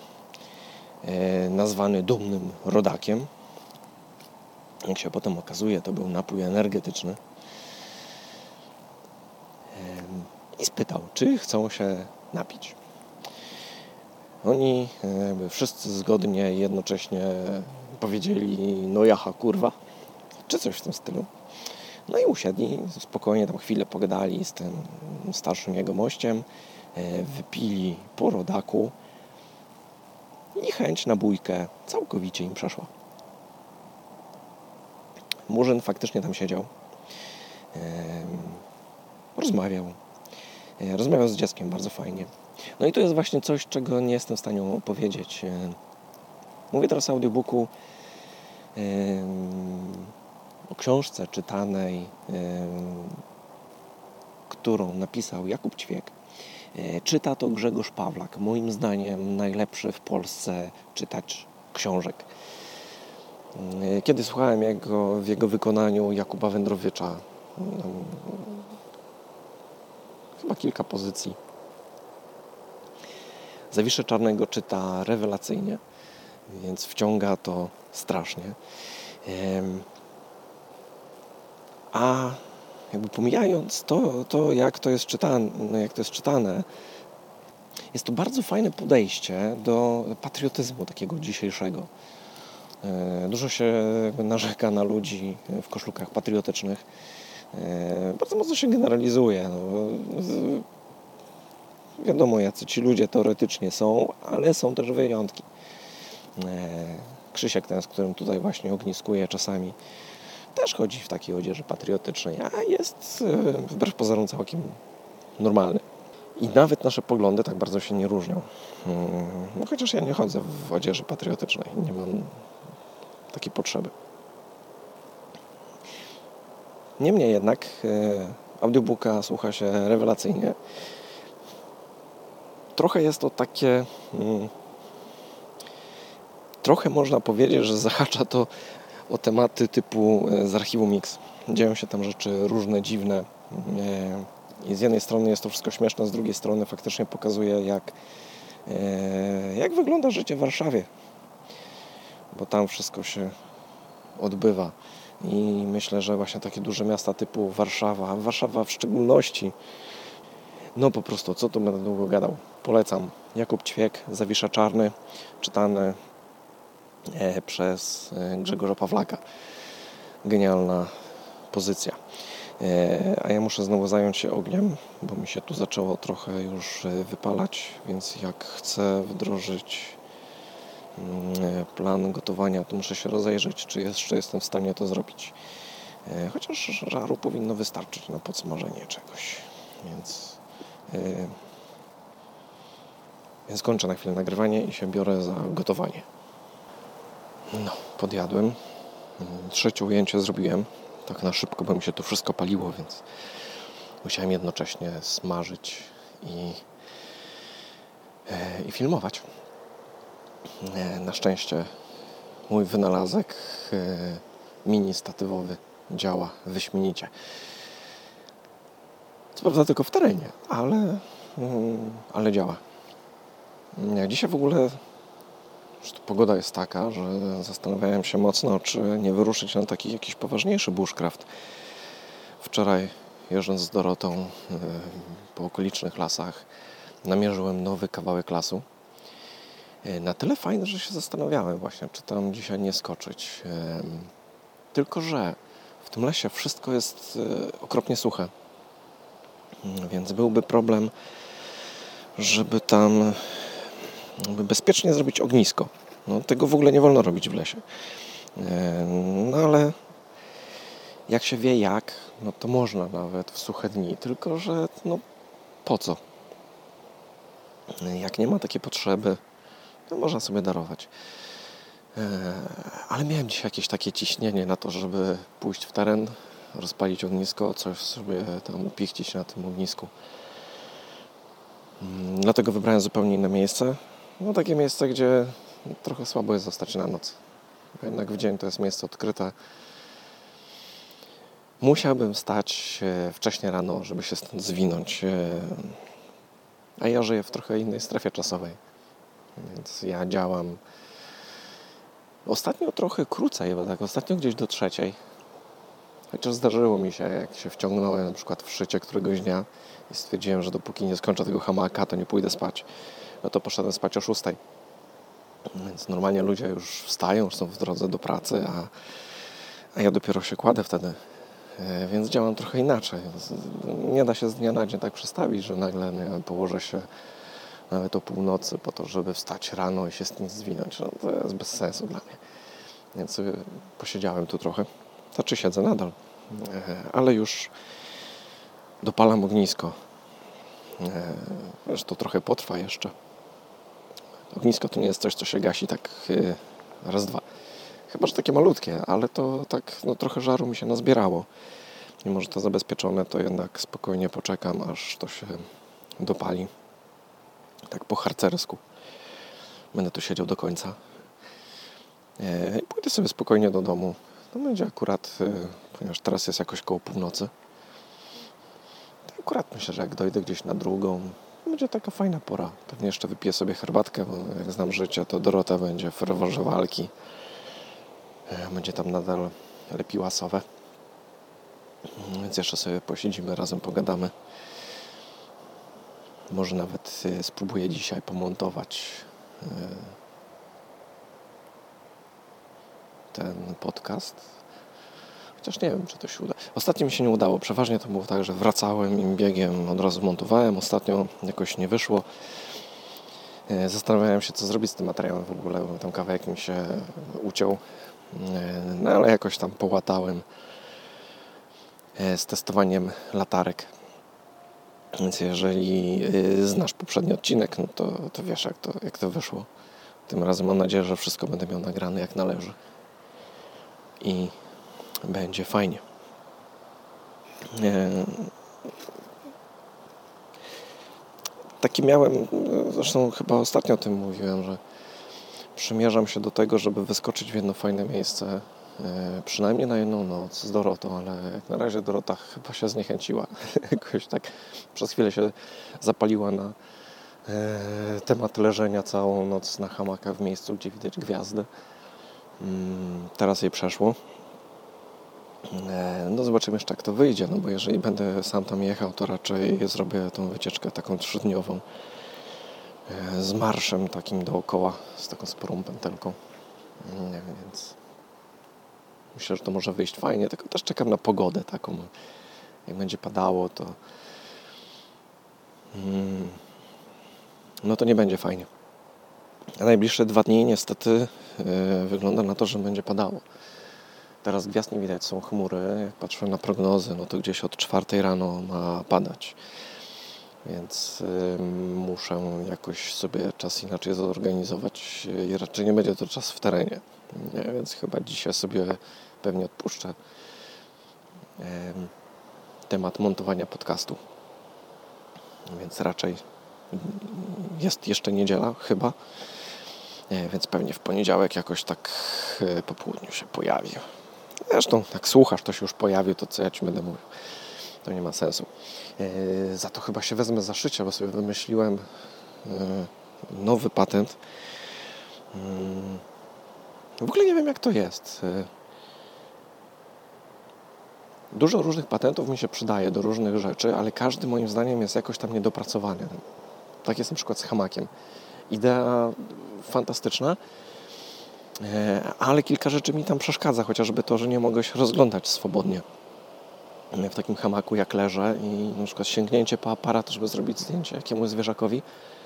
nazwany dumnym rodakiem. Jak się potem okazuje, to był napój energetyczny. I spytał, czy chcą się napić. Oni wszyscy zgodnie jednocześnie powiedzieli, no jaha kurwa, czy coś w tym stylu. No i usiedli, spokojnie tam chwilę pogadali z tym starszym jegomościem, wypili po rodaku i chęć na bójkę całkowicie im przeszła. Murzyn faktycznie tam siedział, rozmawiał z dzieckiem bardzo fajnie. No i to jest właśnie coś, czego nie jestem w stanie opowiedzieć. Mówię teraz o audiobooku, o książce czytanej, którą napisał Jakub Ćwiek. Czyta to Grzegorz Pawlak, moim zdaniem najlepszy w Polsce czytacz książek. Kiedy słuchałem w jego wykonaniu Jakuba Wędrowicza, chyba kilka pozycji, Zawiszę Czarnego czyta rewelacyjnie, więc wciąga to strasznie. A jakby pomijając to jak to jest czytane, jest to bardzo fajne podejście do patriotyzmu takiego dzisiejszego. Dużo się narzeka na ludzi w koszulkach patriotycznych. Bardzo mocno się generalizuje. Wiadomo, jacy ci ludzie teoretycznie są, ale są też wyjątki. Krzysiek ten, z którym tutaj właśnie ogniskuję czasami, też chodzi w takiej odzieży patriotycznej, a jest wbrew pozorom całkiem normalny. I nawet nasze poglądy tak bardzo się nie różnią. No, chociaż ja nie chodzę w odzieży patriotycznej, nie mam takiej potrzeby. Niemniej jednak audiobooka słucha się rewelacyjnie. Trochę jest to takie... Trochę można powiedzieć, że zahacza to o tematy typu z archiwum Mix. Dzieją się tam rzeczy różne, dziwne. I z jednej strony jest to wszystko śmieszne, z drugiej strony faktycznie pokazuje, jak wygląda życie w Warszawie. Bo tam wszystko się odbywa. I myślę, że właśnie takie duże miasta typu Warszawa w szczególności, no po prostu, co tu będę długo gadał. Polecam. Jakub Ćwiek, Zawisza Czarny, czytany przez Grzegorza Pawlaka. Genialna pozycja. A ja muszę znowu zająć się ogniem, bo mi się tu zaczęło trochę już wypalać, więc jak chcę wdrożyć plan gotowania, to muszę się rozejrzeć, czy jeszcze jestem w stanie to zrobić. Chociaż żaru powinno wystarczyć na podsmażenie czegoś. Więc kończę na chwilę nagrywanie i się biorę za gotowanie. No, podjadłem. Trzecie ujęcie zrobiłem. Tak na szybko, bo mi się to wszystko paliło, więc musiałem jednocześnie smażyć i filmować. Na szczęście mój wynalazek mini statywowy działa wyśmienicie. Co prawda tylko w terenie, ale działa. Dzisiaj w ogóle pogoda jest taka, że zastanawiałem się mocno, czy nie wyruszyć na taki jakiś poważniejszy bushcraft. Wczoraj, jeżdżąc z Dorotą po okolicznych lasach, namierzyłem nowy kawałek lasu. Na tyle fajny, że się zastanawiałem właśnie, czy tam dzisiaj nie skoczyć. Tylko że w tym lesie wszystko jest okropnie suche. Więc byłby problem, żeby tam bezpiecznie zrobić ognisko. No, tego w ogóle nie wolno robić w lesie. No ale jak się wie no to można nawet w suche dni. Tylko że no po co? Jak nie ma takiej potrzeby, to można sobie darować. Ale miałem dzisiaj jakieś takie ciśnienie na to, żeby pójść w teren, rozpalić ognisko, coś sobie tam upichcić na tym ognisku. Dlatego wybrałem zupełnie inne miejsce. No takie miejsce, gdzie trochę słabo jest zostać na noc. Jednak w dzień to jest miejsce odkryte. Musiałbym wstać wcześnie rano, żeby się stąd zwinąć. A ja żyję w trochę innej strefie czasowej. Więc ja działam ostatnio trochę krócej, bo tak ostatnio gdzieś do 3:00. Chociaż zdarzyło mi się, jak się wciągnąłem na przykład w szycie któregoś dnia i stwierdziłem, że dopóki nie skończę tego hamaka, to nie pójdę spać. No to poszedłem spać o 6:00. Więc normalnie ludzie już wstają, już są w drodze do pracy, a ja dopiero się kładę wtedy. Więc działam trochę inaczej. Nie da się z dnia na dzień tak przestawić, że nagle położę się nawet o północy po to, żeby wstać rano i się z tym zwinąć. No, to jest bez sensu dla mnie. Więc posiedziałem tu trochę. Znaczy siedzę nadal. Ale już dopalam ognisko. Zresztą trochę potrwa jeszcze. Ognisko to nie jest coś, co się gasi tak raz, dwa. Chyba że takie malutkie, ale to tak trochę żaru mi się nazbierało. Mimo że to zabezpieczone, to jednak spokojnie poczekam, aż to się dopali. Tak po harcersku. Będę tu siedział do końca. I pójdę sobie spokojnie do domu. To będzie akurat, ponieważ teraz jest jakoś koło północy. To akurat myślę, że jak dojdę gdzieś na drugą, będzie taka fajna pora. Pewnie jeszcze wypiję sobie herbatkę, bo jak znam życie, to Dorota będzie w ferworze walki. Będzie tam nadal lepiła sowę. Więc jeszcze sobie posiedzimy, razem pogadamy. Może nawet spróbuję dzisiaj pomontować ten podcast. Chociaż nie wiem, czy to się uda. Ostatnio mi się nie udało. Przeważnie to było tak, że wracałem i biegiem od razu montowałem. Ostatnio jakoś nie wyszło. Zastanawiałem się, co zrobić z tym materiałem w ogóle, bo tam kawałek mi się uciął. No ale jakoś tam połatałem z testowaniem latarek. Więc jeżeli znasz poprzedni odcinek, no to wiesz, jak to wyszło. Tym razem mam nadzieję, że wszystko będę miał nagrane jak należy. I będzie fajnie. Taki miałem, zresztą chyba ostatnio o tym mówiłem, że przymierzam się do tego, żeby wyskoczyć w jedno fajne miejsce, przynajmniej na jedną noc z Dorotą, ale jak na razie Dorota chyba się zniechęciła. Jakoś tak przez chwilę się zapaliła na temat leżenia całą noc na hamakach w miejscu, gdzie widać gwiazdy. Teraz jej przeszło. No zobaczymy jeszcze, jak to wyjdzie, no bo jeżeli będę sam tam jechał, to raczej zrobię tą wycieczkę taką 3-dniową z marszem takim dookoła, z taką sporą pętelką. Więc myślę, że to może wyjść fajnie, tylko też czekam na pogodę taką. Jak będzie padało, to no to nie będzie fajnie. A najbliższe 2 dni niestety wygląda na to, że będzie padało. Teraz gwiazd nie widać, są chmury. Jak patrzę na prognozy, no to gdzieś od 4:00 rano ma padać. Więc muszę jakoś sobie czas inaczej zorganizować i raczej nie będzie to czas w terenie. Więc chyba dzisiaj sobie pewnie odpuszczę temat montowania podcastu. Więc raczej jest jeszcze niedziela chyba. Więc pewnie w poniedziałek jakoś tak po południu się pojawi. Zresztą jak słuchasz, to się już pojawi, to co ja Ci będę mówił. To nie ma sensu. Za to chyba się wezmę za szycie, bo sobie wymyśliłem nowy patent. W ogóle nie wiem, jak to jest. Dużo różnych patentów mi się przydaje do różnych rzeczy, ale każdy moim zdaniem jest jakoś tam niedopracowany. Tak jest na przykład z hamakiem. Idea fantastyczna, ale kilka rzeczy mi tam przeszkadza, chociażby to, że nie mogę się rozglądać swobodnie w takim hamaku, jak leżę i na przykład sięgnięcie po aparat, żeby zrobić zdjęcie jakiemuś zwierzakowi,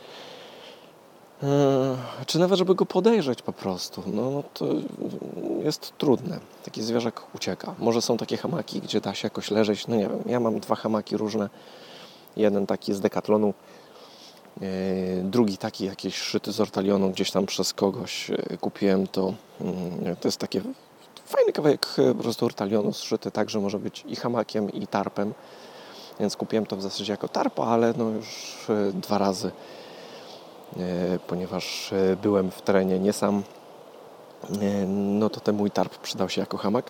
czy nawet, żeby go podejrzeć po prostu, no to jest trudne. Taki zwierzak ucieka. Może są takie hamaki, gdzie da się jakoś leżeć, no nie wiem, ja mam 2 hamaki różne, jeden taki z Decathlonu, Drugi taki jakiś szyty z ortalionu gdzieś tam przez kogoś kupiłem, to jest takie fajny kawałek po prostu ortalionu zszyty tak, że może być i hamakiem, i tarpem. Więc kupiłem to w zasadzie jako tarpa, ale no już 2 razy, ponieważ byłem w terenie nie sam, no to ten mój tarp przydał się jako hamak.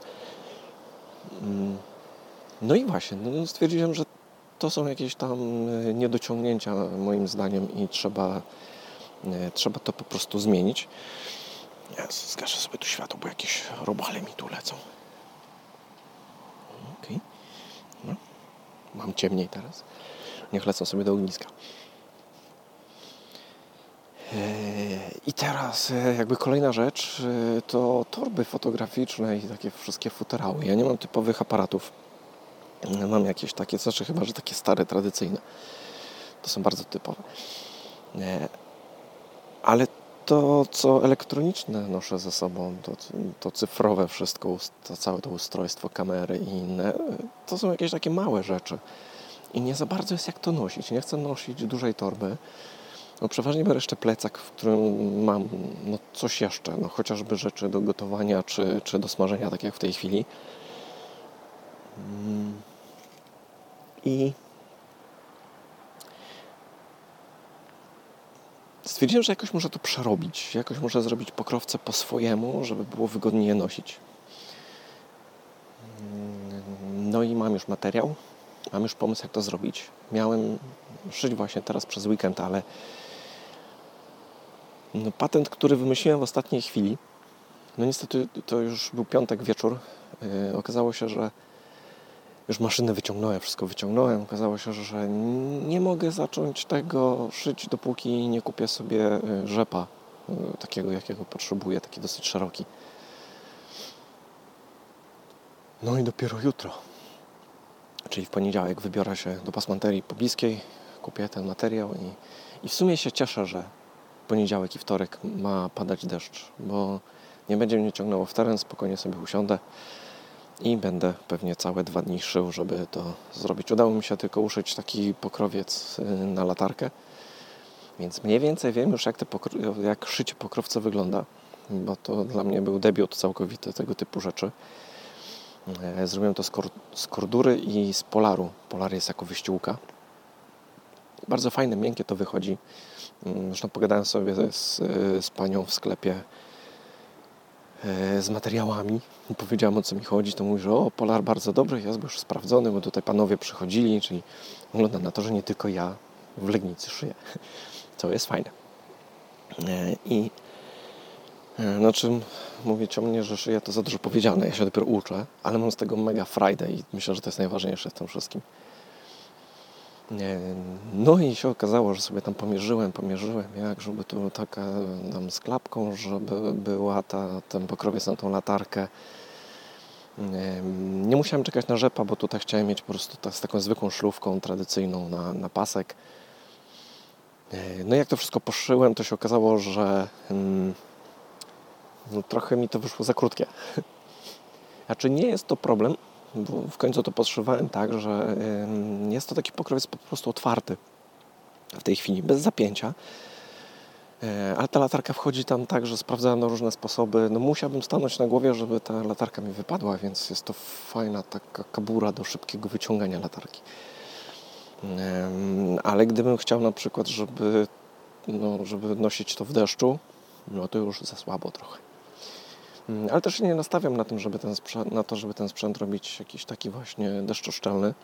No i właśnie, no stwierdziłem, że to są jakieś tam niedociągnięcia moim zdaniem i trzeba to po prostu zmienić. Ja zgaszę sobie tu światło, bo jakieś robale mi tu lecą. Okej. No. Mam ciemniej teraz. Niech lecą sobie do ogniska. I teraz jakby kolejna rzecz to torby fotograficzne i takie wszystkie futerały. Ja nie mam typowych aparatów. Mam jakieś takie, znaczy chyba, że takie stare, tradycyjne. To są bardzo typowe. Ale to, co elektroniczne noszę ze sobą, to cyfrowe wszystko, to całe to ustrojstwo, kamery i inne, to są jakieś takie małe rzeczy. I nie za bardzo jest jak to nosić. Nie chcę nosić dużej torby. No, przeważnie biorę jeszcze plecak, w którym mam coś jeszcze, chociażby rzeczy do gotowania czy do smażenia, tak jak w tej chwili. I stwierdziłem, że jakoś muszę to przerobić. Jakoś muszę zrobić pokrowce po swojemu, żeby było wygodniej je nosić. No i mam już materiał. Mam już pomysł, jak to zrobić. Miałem szyć właśnie teraz przez weekend, ale patent, który wymyśliłem w ostatniej chwili, no niestety to już był piątek wieczór. Okazało się, że już maszynę wyciągnąłem, wszystko wyciągnąłem. Okazało się, że nie mogę zacząć tego szyć, dopóki nie kupię sobie rzepa takiego, jakiego potrzebuję, taki dosyć szeroki. No i dopiero jutro, czyli w poniedziałek, wybiorę się do pasmanterii pobliskiej, kupię ten materiał i w sumie się cieszę, że poniedziałek i wtorek ma padać deszcz, bo nie będzie mnie ciągnęło w teren, spokojnie sobie usiądę i będę pewnie całe 2 dni szył, żeby to zrobić. Udało mi się tylko uszyć taki pokrowiec na latarkę, więc mniej więcej wiem już, jak szycie pokrowca wygląda, bo to dla mnie był debiut całkowity tego typu rzeczy. Zrobiłem to z kordury i z polaru. Polar jest jako wyściółka. Bardzo fajne, miękkie to wychodzi. Zresztą pogadałem sobie z panią w sklepie z materiałami i powiedziałem, o co mi chodzi. To mówi, że polar bardzo dobry, jest już sprawdzony, bo tutaj panowie przychodzili, czyli wygląda na to, że nie tylko ja w Legnicy szyję. To jest fajne. I czym mówicie o mnie, że szyję, to za dużo powiedziane. Ja się dopiero uczę, ale mam z tego mega frajdę i myślę, że to jest najważniejsze w tym wszystkim. No i się okazało, że sobie tam pomierzyłem, jak żeby tu taka tam z klapką, żeby była ten pokrowiec na tą latarkę. Nie musiałem czekać na rzepa, bo tutaj chciałem mieć po prostu z taką zwykłą szlufką tradycyjną na pasek. No i jak to wszystko poszyłem, to się okazało, że trochę mi to wyszło za krótkie. Znaczy nie jest to problem, bo w końcu to podszywałem tak, że jest to taki pokrowiec po prostu otwarty w tej chwili, bez zapięcia. Ale ta latarka wchodzi tam tak, że sprawdzałem na różne sposoby. Musiałbym stanąć na głowie, żeby ta latarka mi wypadła, więc jest to fajna taka kabura do szybkiego wyciągania latarki. Ale gdybym chciał na przykład, żeby nosić to w deszczu, to już za słabo trochę. Ale też nie nastawiam na tym, żeby ten sprzęt robić jakiś taki właśnie deszczoszczelny.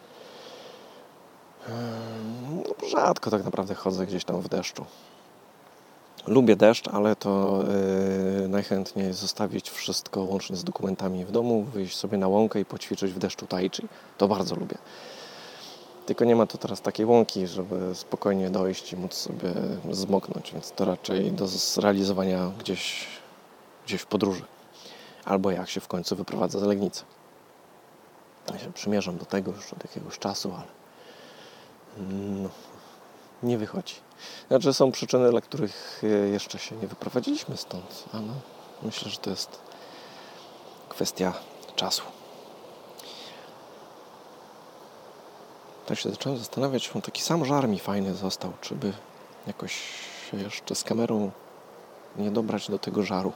Rzadko tak naprawdę chodzę gdzieś tam w deszczu. Lubię deszcz, ale to najchętniej zostawić wszystko łącznie z dokumentami w domu, wyjść sobie na łąkę i poćwiczyć w deszczu tai chi. To bardzo lubię. Tylko nie ma to teraz takiej łąki, żeby spokojnie dojść i móc sobie zmoknąć, więc to raczej do zrealizowania gdzieś w podróży. Albo jak się w końcu wyprowadza z Legnicy. Ja się przymierzam do tego już od jakiegoś czasu, ale nie wychodzi. Znaczy są przyczyny, dla których jeszcze się nie wyprowadziliśmy stąd, ale myślę, że to jest kwestia czasu. Tak się zacząłem zastanawiać, taki sam żar mi fajny został, czy by jakoś się jeszcze z kamerą nie dobrać do tego żaru.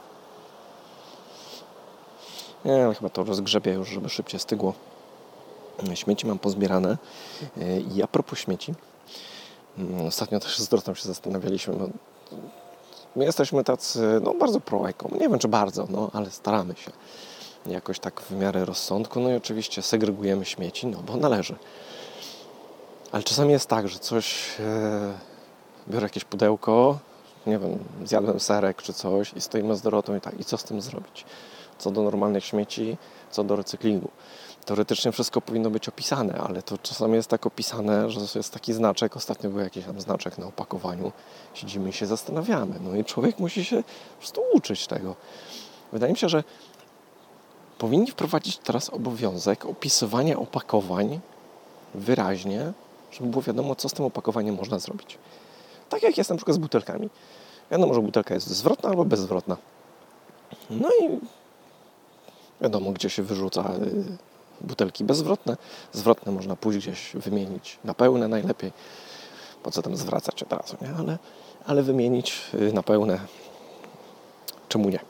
Nie, ale chyba to rozgrzebię już, żeby szybciej stygło. Śmieci mam pozbierane. I a propos śmieci, ostatnio też z Dorotą się zastanawialiśmy, my jesteśmy tacy, bardzo pro-eko. Nie wiem, czy bardzo, ale staramy się. Jakoś tak w miarę rozsądku. No i oczywiście segregujemy śmieci, bo należy. Ale czasami jest tak, że coś, biorę jakieś pudełko, nie wiem, zjadłem serek czy coś i stoimy z Dorotą i co z tym zrobić? Co do normalnych śmieci, co do recyklingu. Teoretycznie wszystko powinno być opisane, ale to czasami jest tak opisane, że jest taki znaczek, ostatnio był jakiś tam znaczek na opakowaniu, siedzimy i się zastanawiamy. No i człowiek musi się po prostu uczyć tego. Wydaje mi się, że powinni wprowadzić teraz obowiązek opisywania opakowań wyraźnie, żeby było wiadomo, co z tym opakowaniem można zrobić. Tak jak jest na przykład z butelkami. Wiadomo, że butelka jest zwrotna albo bezzwrotna. No i wiadomo, gdzie się wyrzuca butelki bezzwrotne. Zwrotne można pójść gdzieś wymienić na pełne najlepiej. Po co tam zwracać od razu, nie? Ale wymienić na pełne. Czemu nie?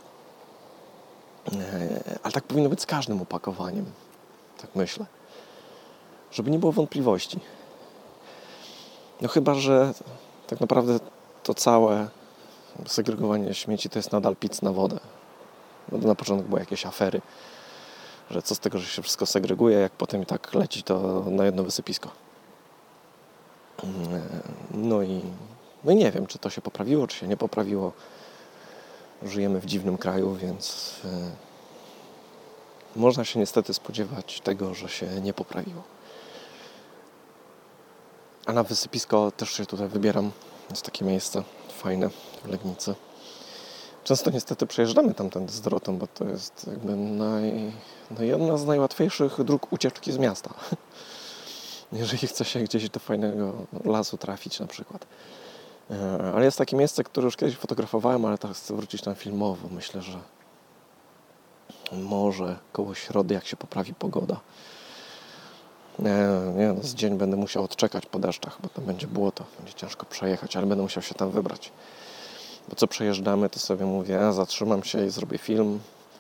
Ale tak powinno być z każdym opakowaniem. Tak myślę. Żeby nie było wątpliwości. No chyba, że tak naprawdę to całe segregowanie śmieci to jest nadal pic na wodę. Bo na początku były jakieś afery, że co z tego, że się wszystko segreguje, jak potem i tak leci to na jedno wysypisko. No i nie wiem, czy to się poprawiło, czy się nie poprawiło. Żyjemy w dziwnym kraju, więc można się niestety spodziewać tego, że się nie poprawiło. A na wysypisko też się tutaj wybieram. Jest takie miejsce fajne w Legnicy. Często niestety przejeżdżamy tamtędy z Dorotą, bo to jest jakby jedna z najłatwiejszych dróg ucieczki z miasta. Jeżeli chce się gdzieś do fajnego lasu trafić na przykład. Ale jest takie miejsce, które już kiedyś fotografowałem, ale teraz chcę wrócić tam filmowo. Myślę, że może koło środy, jak się poprawi pogoda. Z dzień będę musiał odczekać po deszczach, bo tam będzie błoto, będzie ciężko przejechać, ale będę musiał się tam wybrać. Bo co przejeżdżamy, to sobie mówię, zatrzymam się i zrobię film,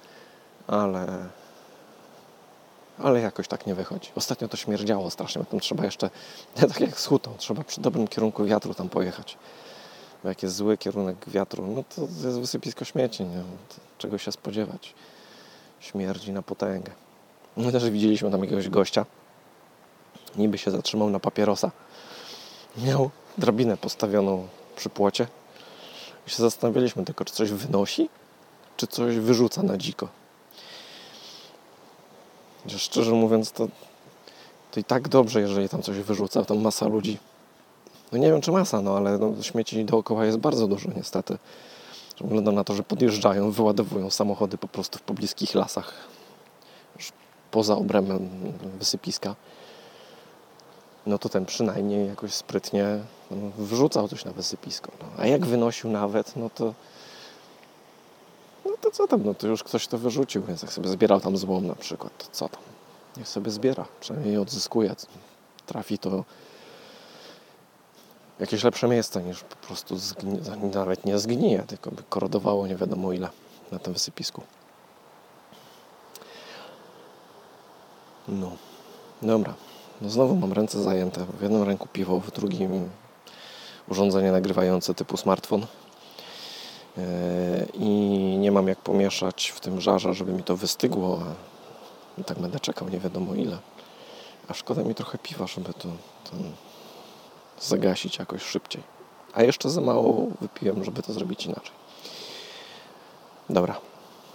ale jakoś tak nie wychodzi. Ostatnio to śmierdziało strasznie, bo tam trzeba jeszcze, tak jak z hutą, trzeba przy dobrym kierunku wiatru tam pojechać. Bo jak jest zły kierunek wiatru, to jest wysypisko śmieci, nie? Czego się spodziewać. Śmierdzi na potęgę. My też widzieliśmy tam jakiegoś gościa, niby się zatrzymał na papierosa. Miał drabinę postawioną przy płocie. I się zastanawialiśmy tylko, czy coś wynosi, czy coś wyrzuca na dziko. Szczerze mówiąc, to i tak dobrze, jeżeli tam coś wyrzuca, tam masa ludzi. Nie wiem, czy masa, ale śmieci dookoła jest bardzo dużo niestety. Ze względu na to, że podjeżdżają, wyładowują samochody po prostu w pobliskich lasach. Już poza obrębem wysypiska. To ten przynajmniej jakoś sprytnie wrzucał coś na wysypisko. A jak wynosił nawet, to co tam, to już ktoś to wyrzucił, więc jak sobie zbierał tam złom na przykład, to co tam? Niech sobie zbiera, przynajmniej odzyskuje. Trafi to w jakieś lepsze miejsce niż po prostu nawet nie zgnije, tylko by korodowało nie wiadomo ile na tym wysypisku. Dobra. Znowu mam ręce zajęte. W jednym ręku piwo, w drugim urządzenie nagrywające typu smartfon. I nie mam jak pomieszać w tym żarze, żeby mi to wystygło. I tak będę czekał nie wiadomo ile. A szkoda mi trochę piwa, żeby to zagasić jakoś szybciej. A jeszcze za mało wypiłem, żeby to zrobić inaczej. Dobra.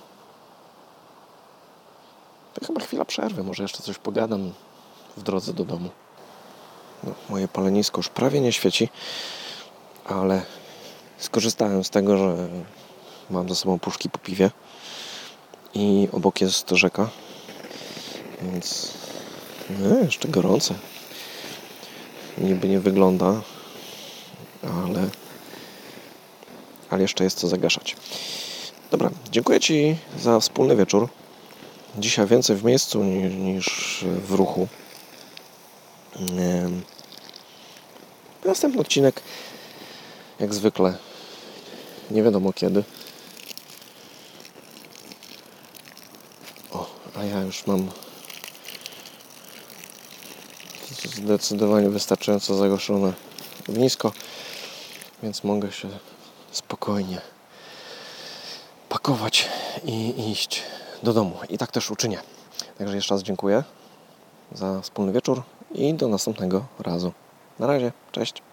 To chyba chwila przerwy. Może jeszcze coś pogadam w drodze do domu. Moje palenisko już prawie nie świeci, ale skorzystałem z tego, że mam za sobą puszki po piwie i obok jest rzeka, więc jeszcze gorące. Niby nie wygląda, ale jeszcze jest co zagaszać. Dobra, dziękuję Ci za wspólny wieczór. Dzisiaj więcej w miejscu niż w ruchu. Następny odcinek jak zwykle nie wiadomo kiedy. A ja już mam zdecydowanie wystarczająco zagoszone ognisko, więc mogę się spokojnie pakować i iść do domu. I tak też uczynię. Także jeszcze raz dziękuję za wspólny wieczór i do następnego razu. Na razie, cześć.